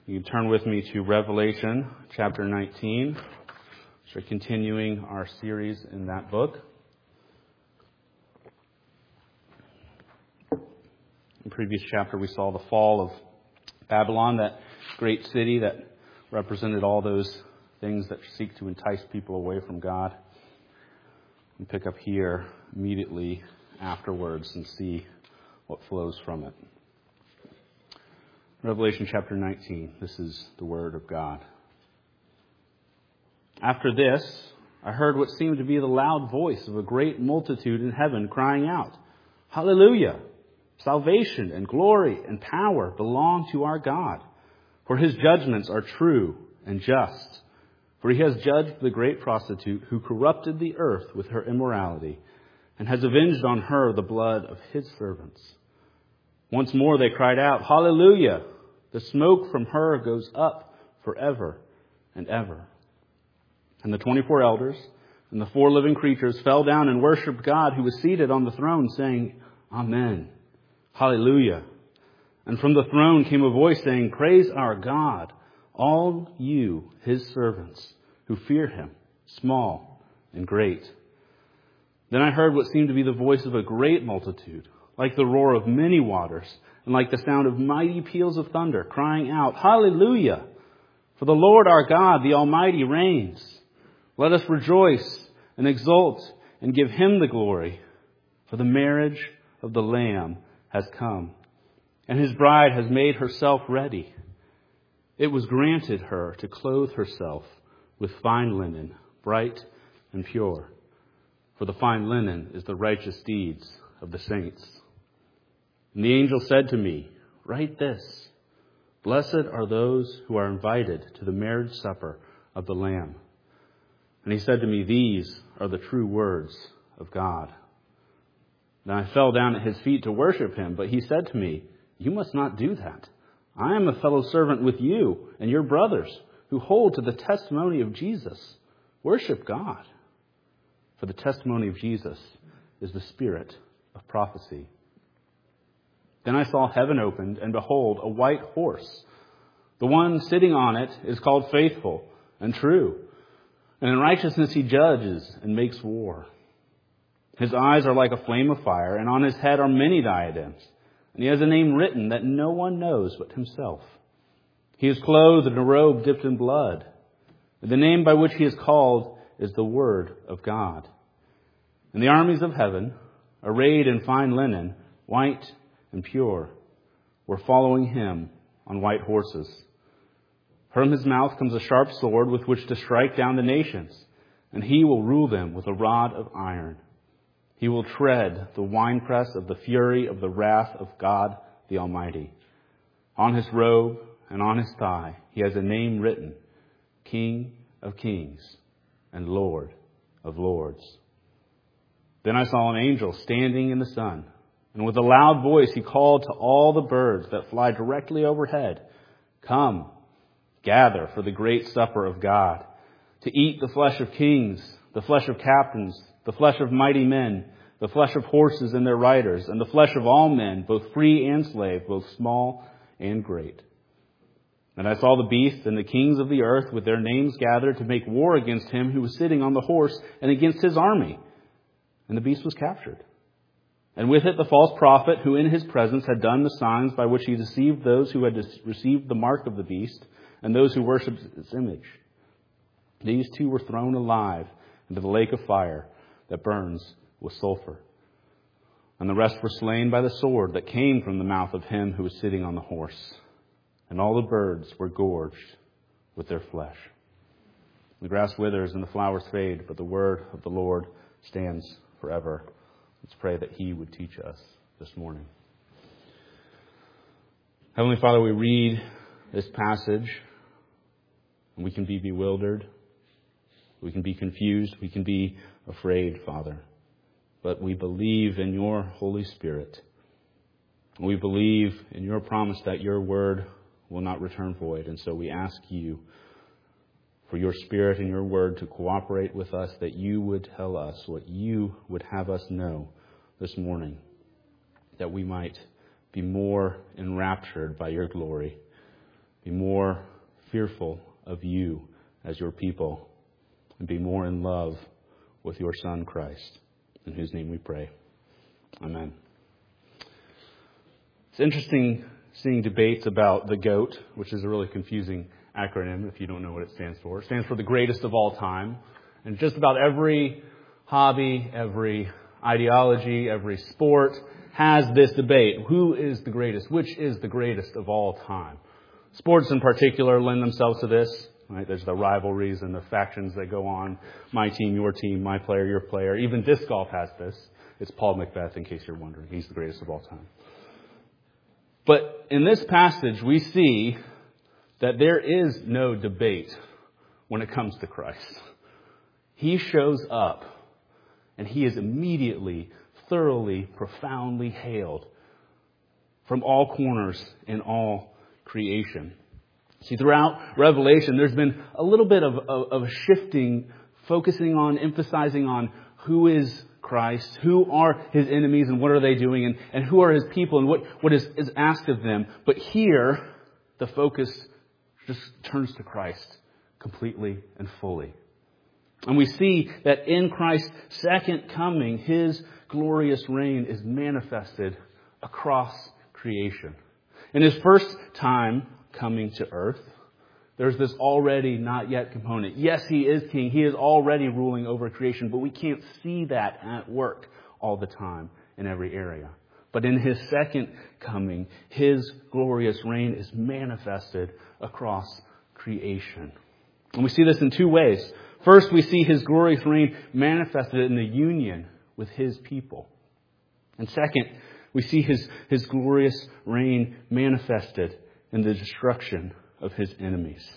You can turn with me to Revelation chapter 19. We're continuing our series in that book. In the previous chapter, we saw the fall of Babylon, that great city that represented all those things that seek to entice people away from God. We pick up here immediately afterwards and see what flows from it. Revelation chapter 19. This is the word of God. After this, I heard what seemed to be the loud voice of a great multitude in heaven crying out, "Hallelujah! Salvation and glory and power belong to our God, for his judgments are true and just. For he has judged the great prostitute who corrupted the earth with her immorality, and has avenged on her the blood of his servants." Once more they cried out, "Hallelujah! The smoke from her goes up forever and ever." And the 24 elders and the 4 living creatures fell down and worshipped God who was seated on the throne, saying, "Amen. Hallelujah." And from the throne came a voice saying, "Praise our God, all you, his servants, who fear him, small and great." Then I heard what seemed to be the voice of a great multitude, like the roar of many waters, and like the sound of mighty peals of thunder, crying out, "Hallelujah! For the Lord our God, the Almighty, reigns. Let us rejoice and exult and give him the glory. For the marriage of the Lamb has come, and his bride has made herself ready. It was granted her to clothe herself with fine linen, bright and pure. For the fine linen is the righteous deeds of the saints." And the angel said to me, "Write this: Blessed are those who are invited to the marriage supper of the Lamb." And he said to me, "These are the true words of God." Then I fell down at his feet to worship him, but he said to me, "You must not do that. I am a fellow servant with you and your brothers who hold to the testimony of Jesus. Worship God. For the testimony of Jesus is the spirit of prophecy." Then I saw heaven opened, and behold, a white horse. The one sitting on it is called Faithful and True, and in righteousness he judges and makes war. His eyes are like a flame of fire, and on his head are many diadems, and he has a name written that no one knows but himself. He is clothed in a robe dipped in blood, and the name by which he is called is the Word of God. And the armies of heaven, arrayed in fine linen, white and pure, were following him on white horses. From his mouth comes a sharp sword with which to strike down the nations, and he will rule them with a rod of iron. He will tread the winepress of the fury of the wrath of God the Almighty. On his robe and on his thigh he has a name written, King of Kings and Lord of Lords. Then I saw an angel standing in the sun, and with a loud voice he called to all the birds that fly directly overhead, "Come, gather for the great supper of God, to eat the flesh of kings, the flesh of captains, the flesh of mighty men, the flesh of horses and their riders, and the flesh of all men, both free and slave, both small and great." And I saw the beast and the kings of the earth with their names gathered to make war against him who was sitting on the horse and against his army. And the beast was captured. And with it the false prophet who in his presence had done the signs by which he deceived those who had received the mark of the beast and those who worshipped its image. These two were thrown alive into the lake of fire that burns with sulfur. And the rest were slain by the sword that came from the mouth of him who was sitting on the horse. And all the birds were gorged with their flesh. The grass withers and the flowers fade, but the word of the Lord stands forever. Let's pray that he would teach us this morning. Heavenly Father, we read this passage and we can be bewildered. We can be confused. We can be afraid, Father. But we believe in your Holy Spirit. We believe in your promise that your word will not return void. And so we ask you for your Spirit and your word to cooperate with us, that you would tell us what you would have us know this morning, that we might be more enraptured by your glory, be more fearful of you as your people, and be more in love with your Son, Christ, in whose name we pray. Amen. It's interesting seeing debates about the GOAT, which is a really confusing acronym if you don't know what it stands for. It stands for the greatest of all time. And just about every hobby, every ideology, every sport has this debate. Who is the greatest? Which is the greatest of all time? Sports in particular lend themselves to this. Right? There's the rivalries and the factions that go on. My team, my player, your player. Even disc golf has this. It's Paul Macbeth, in case you're wondering. He's the greatest of all time. But in this passage, we see that there is no debate when it comes to Christ. He shows up, and he is immediately, thoroughly, profoundly hailed from all corners in all creation. See, throughout Revelation, there's been a little bit of a shifting, focusing on, emphasizing on who is Christ, who are his enemies and what are they doing, and who are his people and what is asked of them. But here, the focus just turns to Christ completely and fully. And we see that in Christ's second coming, his glorious reign is manifested across creation. In his first time coming to earth, there's this already not yet component. Yes, he is king. He is already ruling over creation, but we can't see that at work all the time in every area. But in his second coming, his glorious reign is manifested across creation. And we see this in two ways. First, we see his glorious reign manifested in the union with his people. And second, we see his glorious reign manifested in the destruction of his enemies.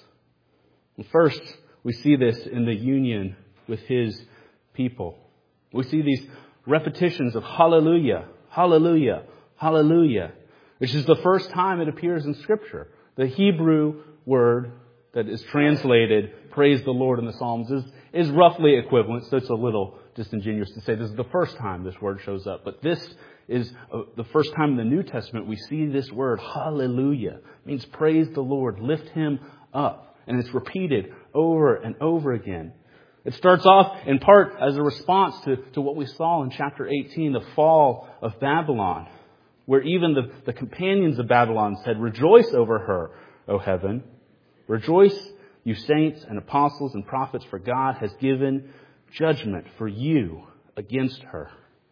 And first, we see this in the union with his people. We see these repetitions of hallelujah, hallelujah, hallelujah, which is the first time it appears in Scripture. The Hebrew word that is translated, praise the Lord in the Psalms, is roughly equivalent, so it's a little disingenuous to say this is the first time this word shows up. But this is the first time in the New Testament we see this word, hallelujah. It means praise the Lord, lift him up. And it's repeated over and over again. It starts off in part as a response to what we saw in chapter 18, the fall of Babylon, where even the companions of Babylon said, rejoice over her, O heaven. Rejoice, you saints and apostles and prophets, for God has given judgment for you against her.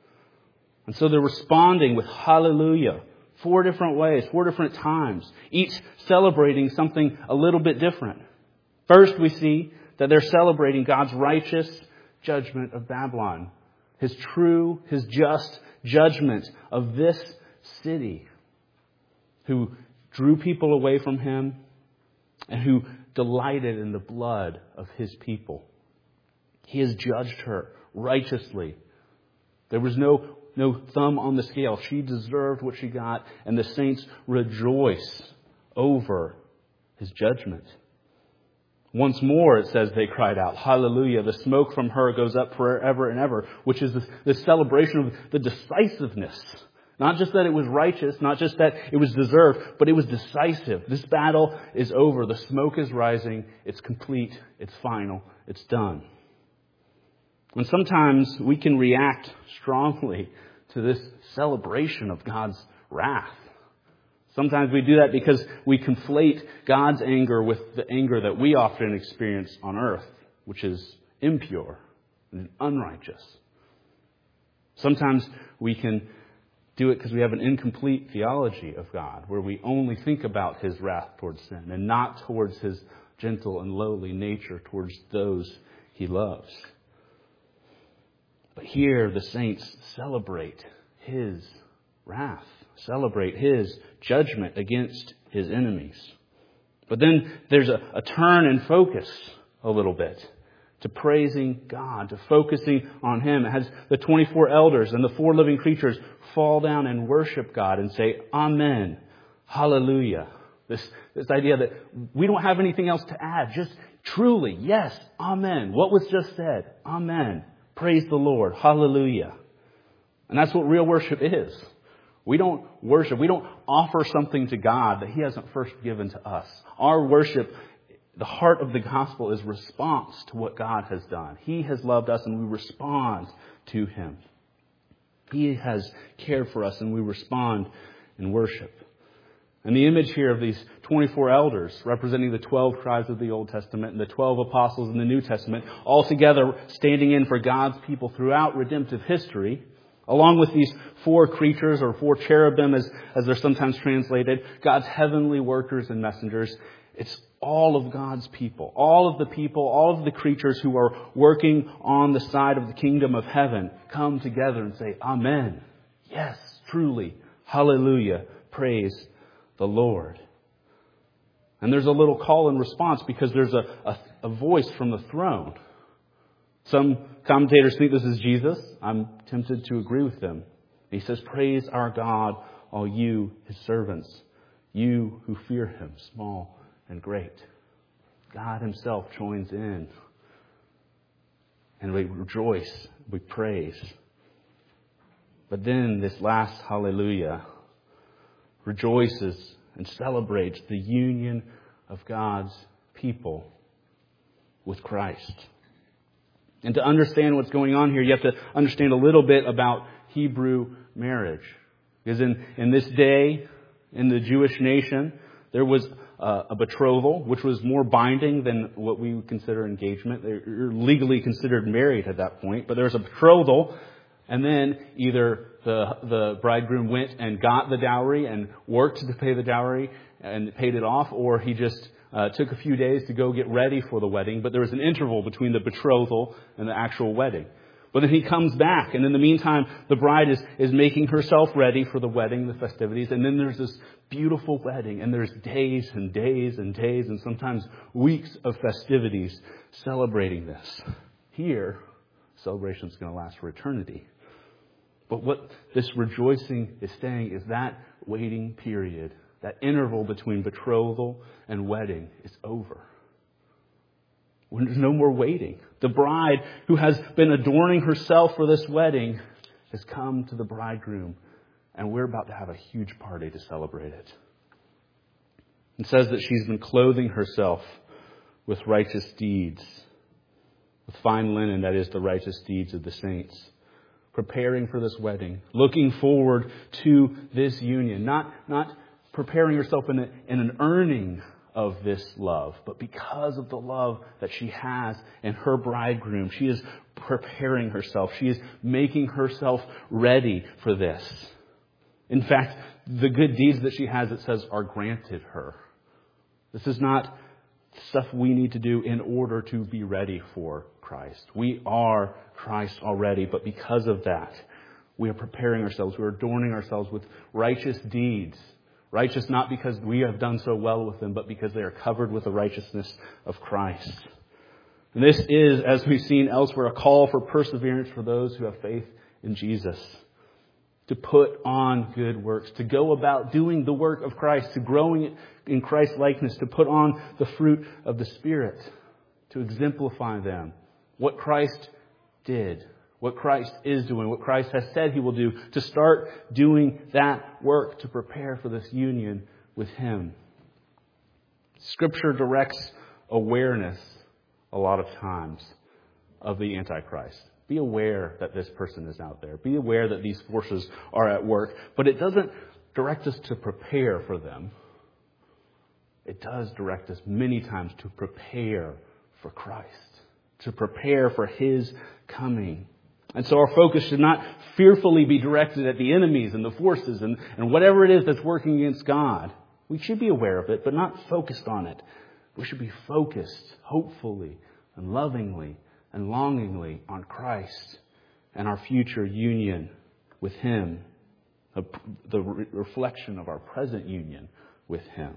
And so they're responding with hallelujah 4 different ways, 4 different times, each celebrating something a little bit different. First, we see that they're celebrating God's righteous judgment of Babylon, his true, his just judgment of this city, who drew people away from him and who delighted in the blood of his people. He has judged her righteously. There was no thumb on the scale. She deserved what she got, and the saints rejoice over his judgment. Once more, it says they cried out, hallelujah. The smoke from her goes up forever and ever, which is this celebration of the decisiveness. Not just that it was righteous, not just that it was deserved, but it was decisive. This battle is over. The smoke is rising. It's complete. It's final. It's done. And sometimes we can react strongly to this celebration of God's wrath. Sometimes we do that because we conflate God's anger with the anger that we often experience on earth, which is impure and unrighteous. Sometimes we can do it because we have an incomplete theology of God, where we only think about his wrath towards sin and not towards his gentle and lowly nature towards those he loves. But here the saints celebrate his wrath, celebrate his judgment against his enemies. But then there's a turn in focus a little bit to praising God, to focusing on him. It has the 24 elders and the 4 living creatures fall down and worship God and say, Amen, hallelujah. This idea that we don't have anything else to add, just truly, yes, Amen. What was just said, Amen. Praise the Lord. Hallelujah. And that's what real worship is. We don't worship. We don't offer something to God that He hasn't first given to us. Our worship, the heart of the gospel, is response to what God has done. He has loved us and we respond to Him. He has cared for us and we respond in worship. And the image here of these 24 elders representing the 12 tribes of the Old Testament and the 12 apostles in the New Testament, all together standing in for God's people throughout redemptive history, along with these 4 creatures or 4 cherubim as they're sometimes translated, God's heavenly workers and messengers. It's all of God's people, all of the creatures who are working on the side of the kingdom of heaven come together and say, Amen. Yes, truly. Hallelujah. Praise the Lord. And there's a little call and response because there's a voice from the throne. Some commentators think this is Jesus. I'm tempted to agree with them. He says, praise our God, all you, His servants, you who fear Him, small and great. God Himself joins in. And we rejoice, we praise. But then this last hallelujah rejoices and celebrates the union of God's people with Christ. And to understand what's going on here, you have to understand a little bit about Hebrew marriage. Because in this day, in the Jewish nation, there was a betrothal, which was more binding than what we would consider engagement. You're legally considered married at that point. But there was a betrothal, and then either the bridegroom went and got the dowry and worked to pay the dowry and paid it off, or he just took a few days to go get ready for the wedding. But there was an interval between the betrothal and the actual wedding. But then he comes back, and in the meantime, the bride is making herself ready for the wedding, the festivities, and then there's this beautiful wedding, and there's days and days and days, and sometimes weeks of festivities celebrating this. Here, celebration is going to last for eternity. But what this rejoicing is saying is that waiting period, that interval between betrothal and wedding, is over. When there's no more waiting. The bride who has been adorning herself for this wedding has come to the bridegroom, and we're about to have a huge party to celebrate it. It says that she's been clothing herself with righteous deeds, with fine linen, that is the righteous deeds of the saints, preparing for this wedding, looking forward to this union, not preparing herself in an earning of this love, but because of the love that she has in her bridegroom, she is preparing herself. She is making herself ready for this. In fact, the good deeds that she has, it says, are granted her. This is not stuff we need to do in order to be ready for Christ. We are Christ already, but because of that, we are preparing ourselves. We are adorning ourselves with righteous deeds. Righteous not because we have done so well with them, but because they are covered with the righteousness of Christ. And this is, as we've seen elsewhere, a call for perseverance for those who have faith in Jesus. To put on good works, to go about doing the work of Christ, to growing in Christ's likeness, to put on the fruit of the Spirit, to exemplify them. What Christ did, what Christ is doing, what Christ has said He will do, to start doing that work to prepare for this union with Him. Scripture directs awareness a lot of times of the Antichrist. Be aware that this person is out there. Be aware that these forces are at work. But it doesn't direct us to prepare for them. It does direct us many times to prepare for Christ, to prepare for His coming. And so our focus should not fearfully be directed at the enemies and the forces and whatever it is that's working against God. We should be aware of it, but not focused on it. We should be focused, hopefully and lovingly and longingly, on Christ and our future union with Him, the reflection of our present union with Him.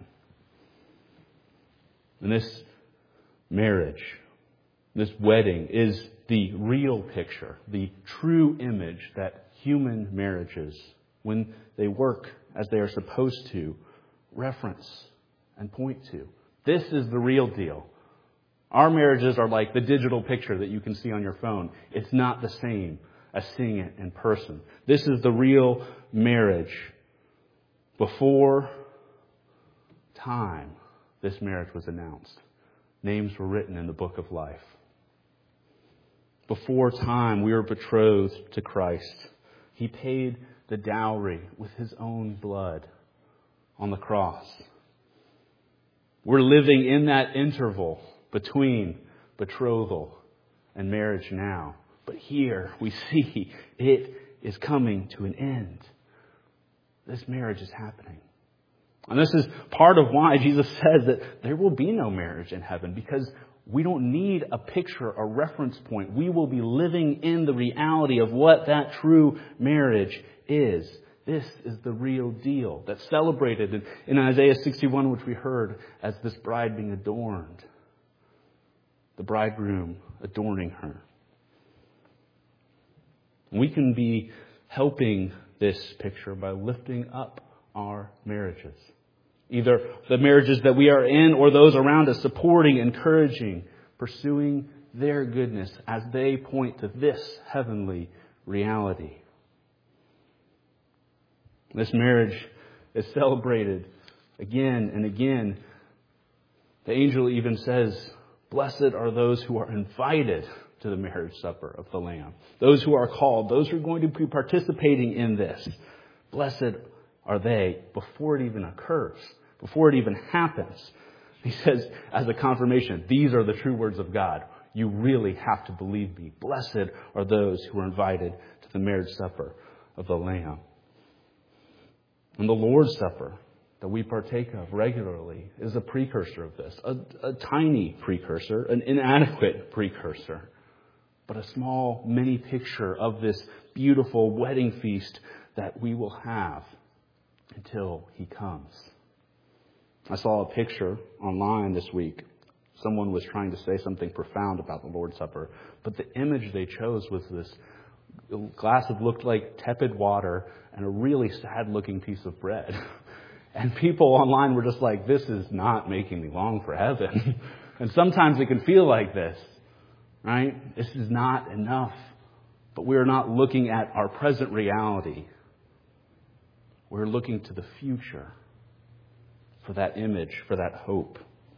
And this marriage, this wedding, is the real picture, the true image that human marriages, when they work as they are supposed to, reference and point to. This is the real deal. Our marriages are like the digital picture that you can see on your phone. It's not the same as seeing it in person. This is the real marriage. Before time, this marriage was announced. Names were written in the book of life. Before time, we were betrothed to Christ. He paid the dowry with His own blood on the cross. We're living in that interval between betrothal and marriage now. But here we see it is coming to an end. This marriage is happening. And this is part of why Jesus says that there will be no marriage in heaven, because we don't need a picture, a reference point. We will be living in the reality of what that true marriage is. This is the real deal that's celebrated in Isaiah 61, which we heard as this bride being adorned. The bridegroom adorning her. We can be helping this picture by lifting up our marriages. Either the marriages that we are in or those around us, supporting, encouraging, pursuing their goodness as they point to this heavenly reality. This marriage is celebrated again and again. The angel even says, "Blessed are those who are invited to the marriage supper of the Lamb." Those who are called, those who are going to be participating in this. Blessed are they before it even occurs, before it even happens. He says, as a confirmation, these are the true words of God. You really have to believe me. Blessed are those who are invited to the marriage supper of the Lamb. And the Lord's Supper that we partake of regularly is a precursor of this. A tiny precursor, an inadequate precursor, but a small mini picture of this beautiful wedding feast that we will have until He comes. I saw a picture online this week. Someone was trying to say something profound about the Lord's Supper, but the image they chose was this glass that looked like tepid water and a really sad-looking piece of bread. And people online were just like, this is not making me long for heaven. And sometimes it can feel like this, right? This is not enough. But we're not looking at our present reality. We're looking to the future for that image, for that hope.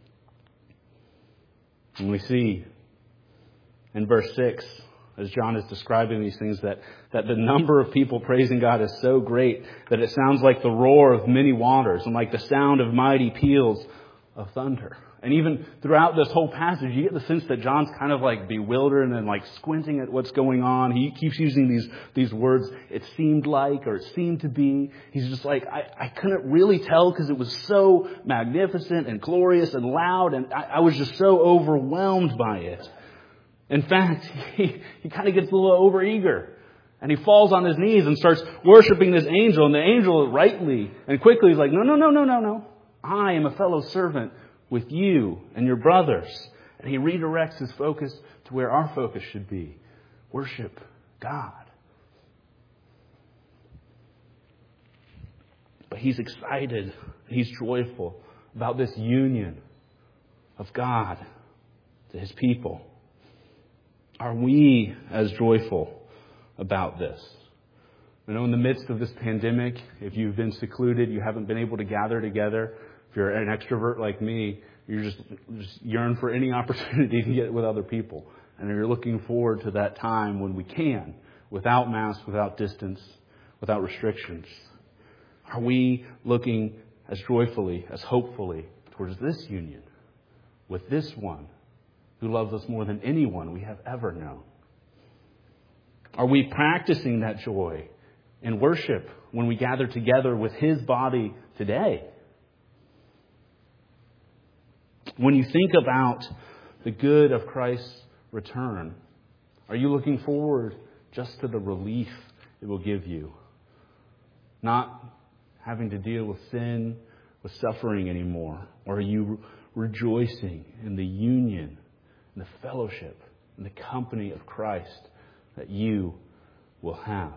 And we see in verse 6, as John is describing these things, that the number of people praising God is so great that it sounds like the roar of many waters and like the sound of mighty peals of thunder. And even throughout this whole passage, you get the sense that John's kind of like bewildered and like squinting at what's going on. He keeps using these words, it seemed like, or it seemed to be. He's just like, I couldn't really tell because it was so magnificent and glorious and loud, and I was just so overwhelmed by it. In fact, he kind of gets a little overeager. And he falls on his knees and starts worshiping this angel. And the angel rightly and quickly is like, no. I am a fellow servant with you and your brothers. And he redirects his focus to where our focus should be. Worship God. But he's excited. He's joyful about this union of God to His people. Are we as joyful about this? I know in the midst of this pandemic, if you've been secluded, you haven't been able to gather together. If you're an extrovert like me, you just yearn for any opportunity to get with other people. And you're looking forward to that time when we can, without masks, without distance, without restrictions. Are we looking as joyfully, as hopefully towards this union with this one who loves us more than anyone we have ever known? Are we practicing that joy in worship when we gather together with His body today? When you think about the good of Christ's return, are you looking forward just to the relief it will give you? Not having to deal with sin, with suffering anymore? Or are you rejoicing in the union, in the fellowship, in the company of Christ that you will have?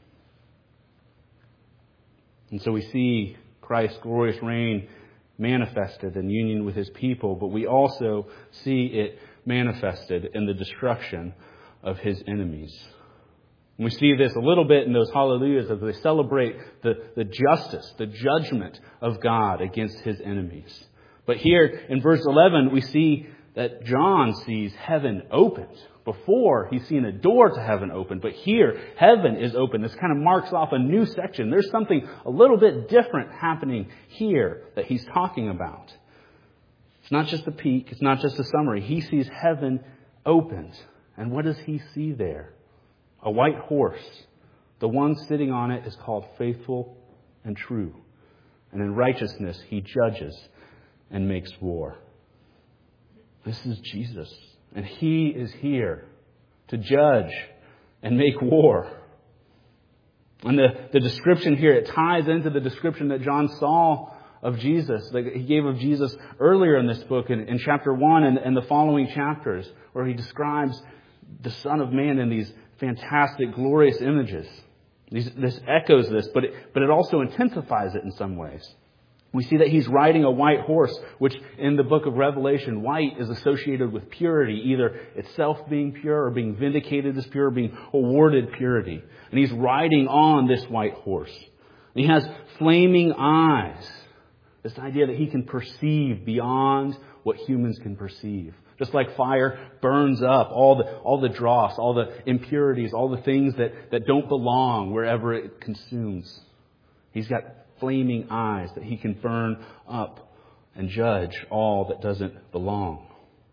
And so we see Christ's glorious reign manifested in union with His people, but we also see it manifested in the destruction of His enemies. And we see this a little bit in those hallelujahs as they celebrate the justice, the judgment of God against his enemies. But here in verse 11, we see that John sees heaven opened. Before, he's seen a door to heaven open. But here, heaven is open. This kind of marks off a new section. There's something a little bit different happening here that he's talking about. It's not just a peek. It's not just a summary. He sees heaven opened. And what does he see there? A white horse. The one sitting on it is called Faithful and True. And in righteousness, he judges and makes war. This is Jesus. And he is here to judge and make war. And the description here, it ties into the description that John saw of Jesus, that he gave of Jesus earlier in this book in chapter 1 and the following chapters, where he describes the Son of Man in these fantastic, glorious images. This echoes this, but it also intensifies it in some ways. We see that he's riding a white horse, which in the book of Revelation, white is associated with purity, either itself being pure or being vindicated as pure, or being awarded purity. And he's riding on this white horse. And he has flaming eyes. This idea that he can perceive beyond what humans can perceive. Just like fire burns up all the dross, all the impurities, all the things that don't belong wherever it consumes. He's got flaming eyes that he can burn up and judge all that doesn't belong.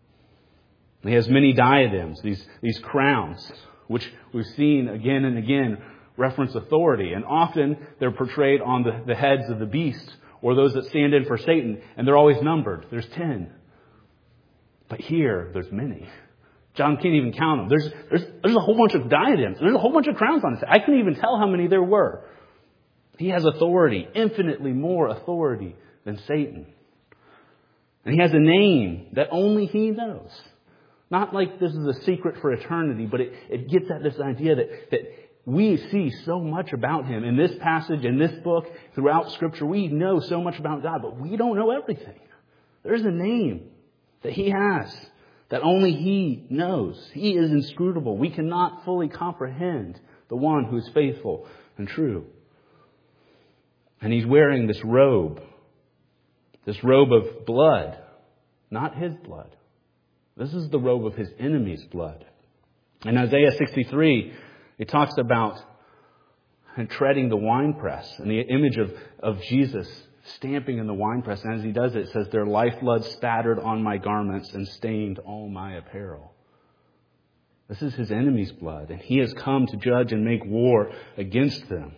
He has many diadems, these crowns, which we've seen again and again reference authority. And often they're portrayed on the heads of the beast or those that stand in for Satan. And they're always numbered. There's 10. But here, there's many. John can't even count them. There's a whole bunch of diadems. There's a whole bunch of crowns on his head. I couldn't even tell how many there were. He has authority, infinitely more authority than Satan. And he has a name that only he knows. Not like this is a secret for eternity, but it gets at this idea that we see so much about him in this passage, in this book, throughout Scripture. We know so much about God, but we don't know everything. There's a name that he has that only he knows. He is inscrutable. We cannot fully comprehend the one who is faithful and true. And he's wearing this robe of blood, not his blood. This is the robe of his enemy's blood. In Isaiah 63, it talks about treading the winepress and the image of Jesus stamping in the winepress. And as he does it says, their lifeblood spattered on my garments and stained all my apparel. This is his enemy's blood, and he has come to judge and make war against them.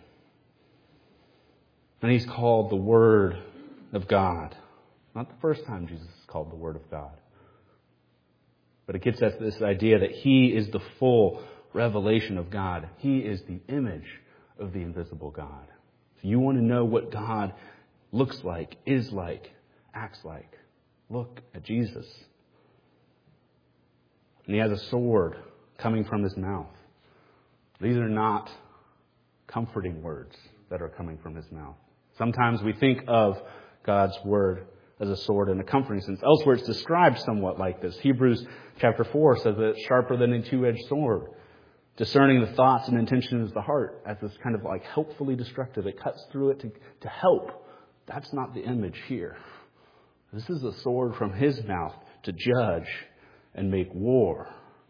And he's called the Word of God. Not the first time Jesus is called the Word of God. But it gets at this idea that he is the full revelation of God. He is the image of the invisible God. If you want to know what God looks like, is like, acts like, look at Jesus. And he has a sword coming from his mouth. These are not comforting words that are coming from his mouth. Sometimes we think of God's Word as a sword in a comforting sense. Elsewhere it's described somewhat like this. Hebrews chapter 4 says that it's sharper than a two-edged sword, discerning the thoughts and intentions of the heart as this kind of like helpfully destructive. It cuts through it to help. That's not the image here. This is a sword from his mouth to judge and make war.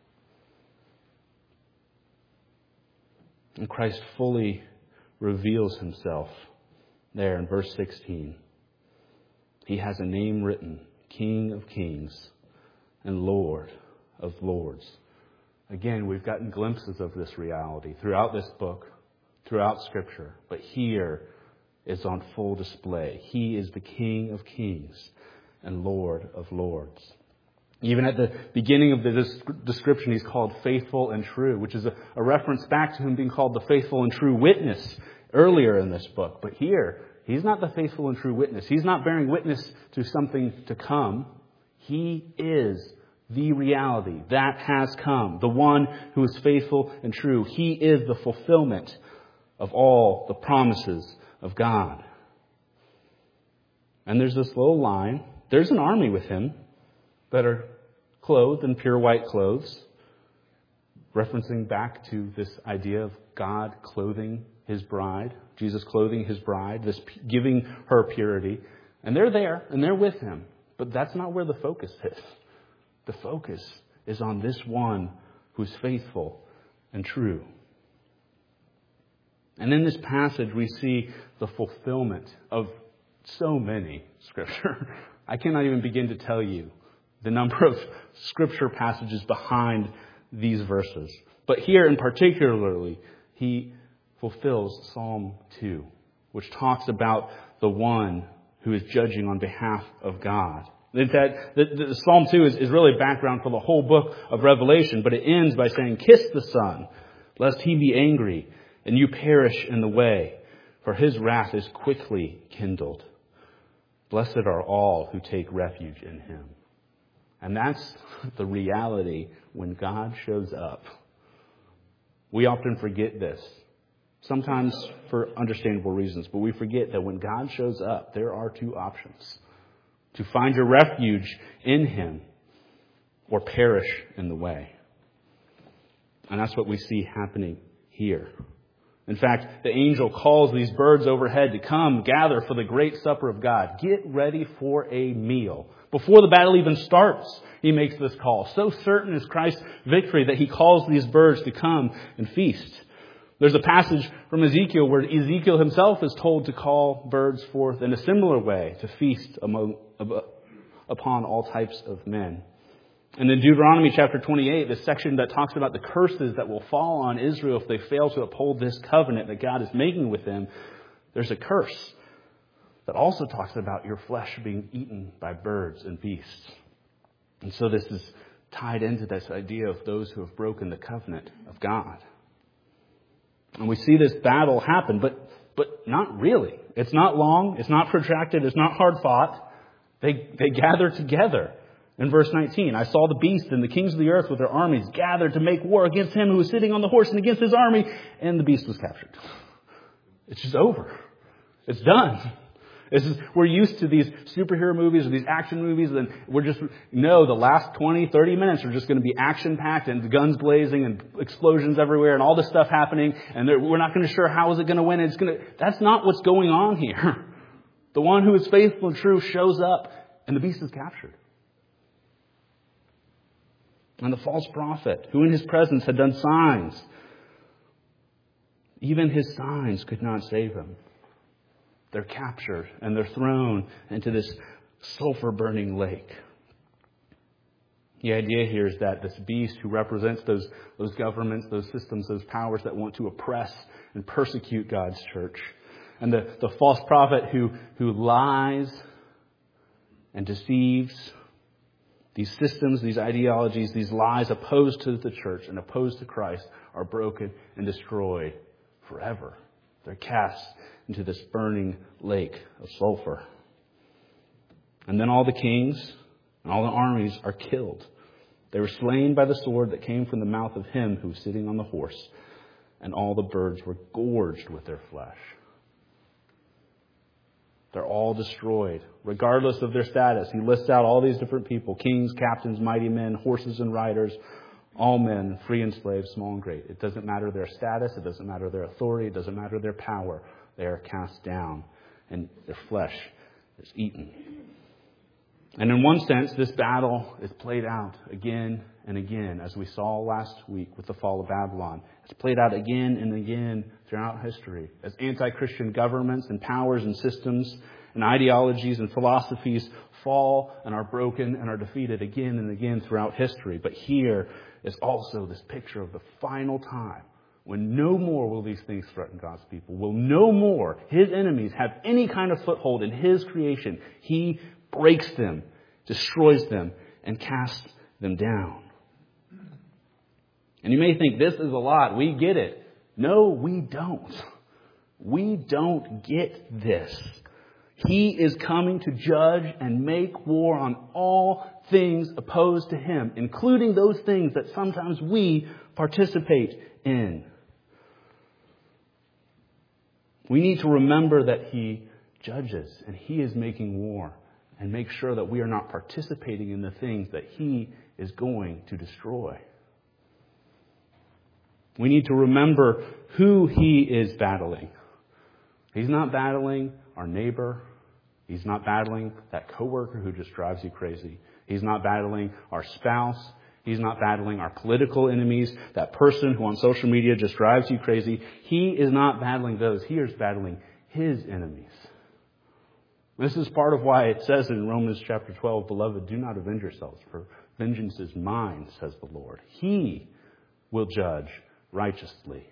And Christ fully reveals himself there in verse 16. He has a name written, King of Kings and Lord of Lords. Again, we've gotten glimpses of this reality throughout this book, throughout Scripture. But here is on full display. He is the King of Kings and Lord of Lords. Even at the beginning of the description, he's called faithful and true, which is a reference back to him being called the faithful and true witness earlier in this book. But here, he's not the faithful and true witness. He's not bearing witness to something to come. He is the reality that has come, the one who is faithful and true. He is the fulfillment of all the promises of God. And there's this little line. There's an army with him that are clothed in pure white clothes. referencing back to this idea of God clothing His bride, Jesus clothing His bride, this giving her purity. And they're there, and they're with Him. But that's not where the focus is. The focus is on this one who's faithful and true. And in this passage, we see the fulfillment of so many Scripture. I cannot even begin to tell you the number of Scripture passages behind these verses. But here in particularly, he fulfills Psalm 2, which talks about the one who is judging on behalf of God. In fact, the Psalm 2 is really background for the whole book of Revelation, but it ends by saying, "Kiss the Son, lest he be angry, and you perish in the way, for his wrath is quickly kindled. Blessed are all who take refuge in him." And that's the reality when God shows up. We often forget this, sometimes for understandable reasons, but we forget that when God shows up, there are two options: to find your refuge in Him or perish in the way. And that's what we see happening here. In fact, the angel calls these birds overhead to come gather for the great supper of God. Get ready for a meal. Before the battle even starts, he makes this call. So certain is Christ's victory that he calls these birds to come and feast. There's a passage from Ezekiel where Ezekiel himself is told to call birds forth in a similar way to feast upon all types of men. And in Deuteronomy chapter 28, the section that talks about the curses that will fall on Israel if they fail to uphold this covenant that God is making with them, there's a curse that also talks about your flesh being eaten by birds and beasts. And so this is tied into this idea of those who have broken the covenant of God. And we see this battle happen, but not really. It's not long, it's not protracted, it's not hard fought. They gather together. In verse 19, "I saw the beast and the kings of the earth with their armies gathered to make war against him who was sitting on the horse and against his army, and the beast was captured." It's just over. It's done. We're used to these superhero movies or these action movies, and we're just know the last 20, 30 minutes are just going to be action-packed and guns blazing and explosions everywhere and all this stuff happening, and we're not going to sure how is it going to win. That's not what's going on here. The one who is faithful and true shows up, and the beast is captured. And the false prophet, who in his presence had done signs, even his signs could not save him. They're captured and they're thrown into this sulfur-burning lake. The idea here is that this beast who represents those governments, those systems, those powers that want to oppress and persecute God's church, and the false prophet who lies and deceives, these systems, these ideologies, these lies opposed to the church and opposed to Christ are broken and destroyed forever. They're cast into this burning lake of sulfur. And then all the kings and all the armies are killed. They were slain by the sword that came from the mouth of him who was sitting on the horse, and all the birds were gorged with their flesh. They're all destroyed, regardless of their status. He lists out all these different people: kings, captains, mighty men, horses and riders, all men, free and slave, small and great. It doesn't matter their status. It doesn't matter their authority. It doesn't matter their power. They are cast down, and their flesh is eaten. And in one sense, this battle is played out again and again, as we saw last week with the fall of Babylon. It's played out again and again throughout history, as anti-Christian governments and powers and systems and ideologies and philosophies fall and are broken and are defeated again and again throughout history. But here is also this picture of the final time when no more will these things threaten God's people, will no more his enemies have any kind of foothold in his creation. He breaks them, destroys them, and casts them down. And you may think this is a lot. We get it. No, we don't. We don't get this. He is coming to judge and make war on all things opposed to him, including those things that sometimes we participate in. We need to remember that he judges and he is making war, and make sure that we are not participating in the things that he is going to destroy. We need to remember who he is battling. He's not battling our neighbor. He's not battling that coworker who just drives you crazy. He's not battling our spouse. He's not battling our political enemies, that person who on social media just drives you crazy. He is not battling those. He is battling his enemies. This is part of why it says in Romans chapter 12, "Beloved, do not avenge yourselves, for vengeance is mine, says the Lord. He will judge righteously."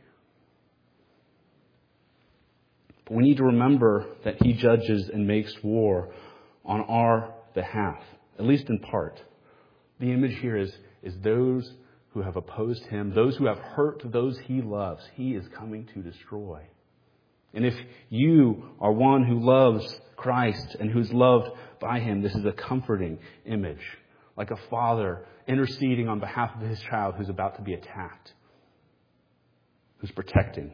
But we need to remember that he judges and makes war on our behalf, at least in part. The image here is those who have opposed him, those who have hurt those he loves, he is coming to destroy. And if you are one who loves Christ and who's loved by him, this is a comforting image, like a father interceding on behalf of his child who's about to be attacked, who's protecting.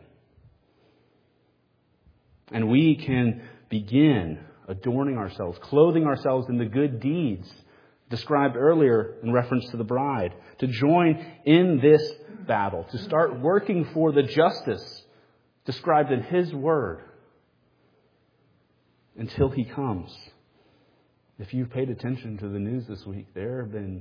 And we can begin adorning ourselves, clothing ourselves in the good deeds described earlier in reference to the bride, to join in this battle, to start working for the justice described in his word until he comes. If you've paid attention to the news this week, there have been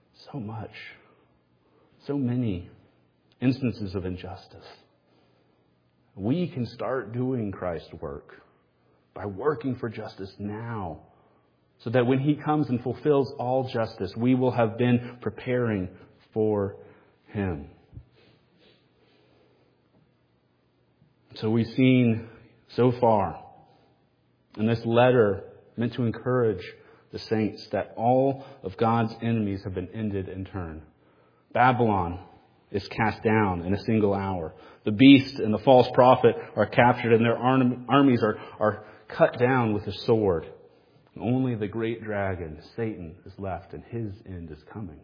so many instances of injustice. We can start doing Christ's work by working for justice now, so that when he comes and fulfills all justice, we will have been preparing for him. So we've seen so far in this letter meant to encourage the saints that all of God's enemies have been ended in turn. Babylon is cast down in a single hour. The beast and the false prophet are captured, and their armies are cut down with a sword. Only the great dragon, Satan, is left, and his end is coming.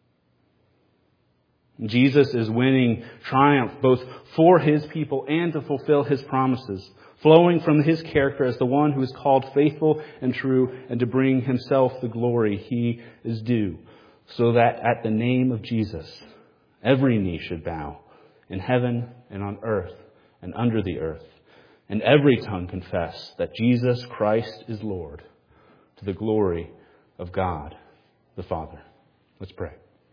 Jesus is winning triumph both for his people and to fulfill his promises, flowing from his character as the one who is called faithful and true, and to bring himself the glory he is due, so that at the name of Jesus, every knee should bow in heaven and on earth and under the earth, and every tongue confess that Jesus Christ is Lord, to the glory of God the Father. Let's pray.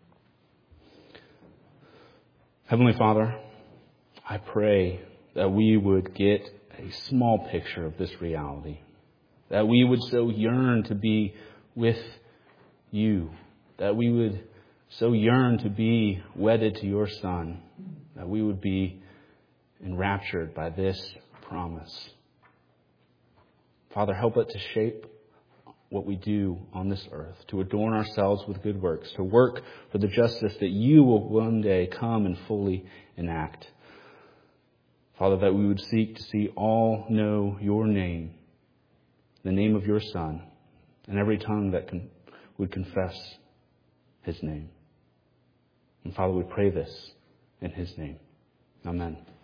Heavenly Father, I pray that we would get a small picture of this reality, that we would so yearn to be with you, that we would so yearn to be wedded to your Son, that we would be enraptured by this promise. Father, help it to shape what we do on this earth, to adorn ourselves with good works, to work for the justice that you will one day come and fully enact. Father, that we would seek to see all know your name, the name of your Son, and every tongue that would confess his name. And Father, we pray this in his name. Amen.